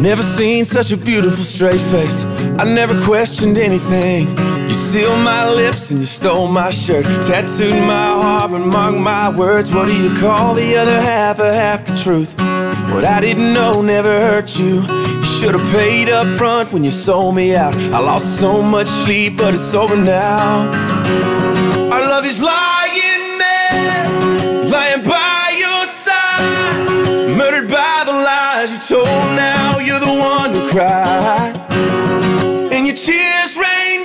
Never seen such a beautiful straight face. I never questioned anything. You sealed my lips and you stole my shirt, tattooed my heart and marked my words. What do you call the other half of half the truth? What I didn't know never hurt you. You should have paid up front when you sold me out. I lost so much sleep, but it's over now. Our love is lying there, lying by your side, murdered by the lies you told. Now you're the one who cried, and your tears rain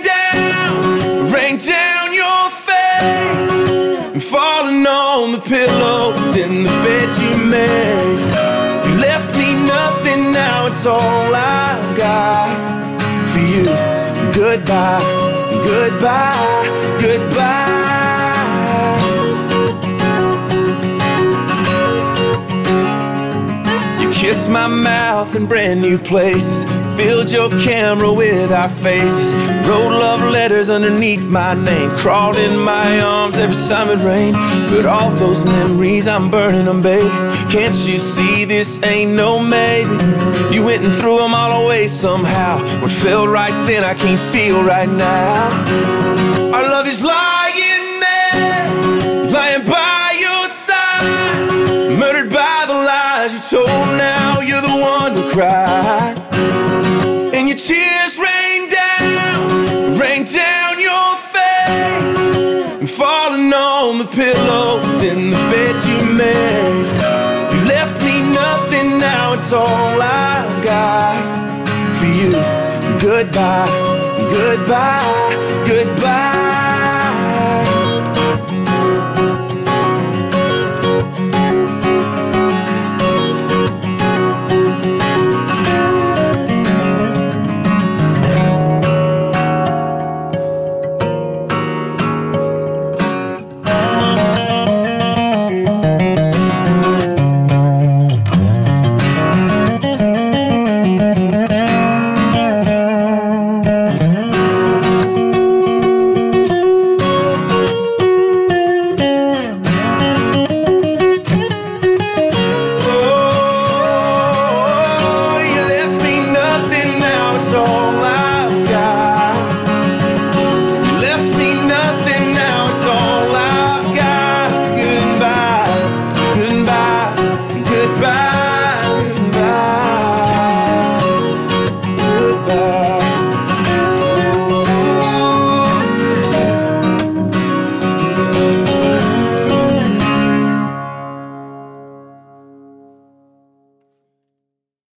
down your face, and falling on the pillows in the bed you made. You left me nothing, now it's all I've got for you. Goodbye, goodbye, goodbye. You kissed my mouth in brand new places, filled your camera with our faces, wrote love letters underneath my name, crawled in my arms every time it rained. But all those memories, I'm burning them, baby. Can't you see this ain't no maybe? You went and threw them all away somehow. What felt right then I can't feel right now. Our love is lying there, lying by your side, murdered by the lies you told. Now you're the one who cried, and your tears rain down your face, and falling on the pillows in the bed you made. You left me nothing, now it's all I've got for you. Goodbye, goodbye, goodbye.